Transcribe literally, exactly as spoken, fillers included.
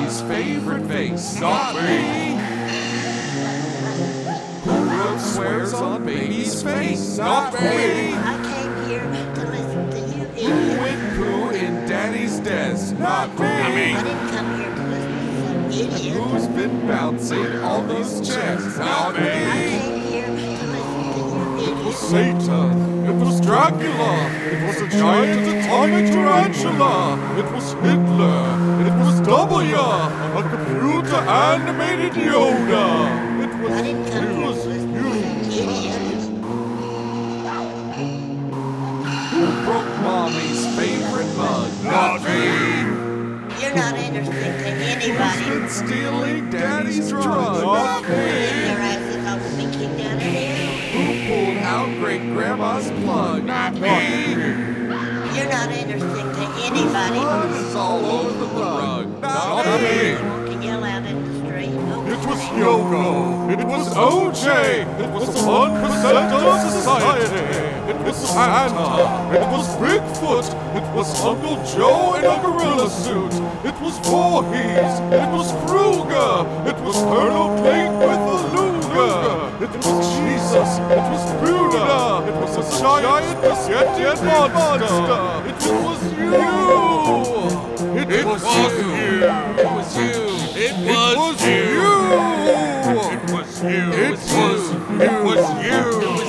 Mommy's favorite face, not me. Who wrote swears on baby's face, not me. I came here to listen to you Who idiots. went poo in Daddy's desk, not me. I didn't come here to listen to some idiot. Who's been bouncing all these checks, not I me. came here to listen to you It was idiots. Satan, it was Dracula, it was a giant atomic tarantula, it was Hitler, it was W, a computer animated Yoda. It was, I didn't come it here was to listen you. to some idiots. Who broke Mommy's favorite mug, not me. You're not interesting to Who's anybody. been stealing Daddy's drugs, not Leave me. your asses off of me, kicked out of here. Who pulled out Great Grandma's plug, not me. You're not interesting to anybody. Blood is all over the rug, not me. You can yell out in the street. It was Yoko. It was O J. It was one percent of society. It was Santa. It was Bigfoot. It was Uncle Joe in a gorilla suit. It was Voorhees. It was Kruger. It was Colonel Cake with a Luger. It was Jesus. It was Buddha. It was a giant Yeti monster. It was you. It, it was, was you. It was you. It was, it was you. It was you. It was you. It was you.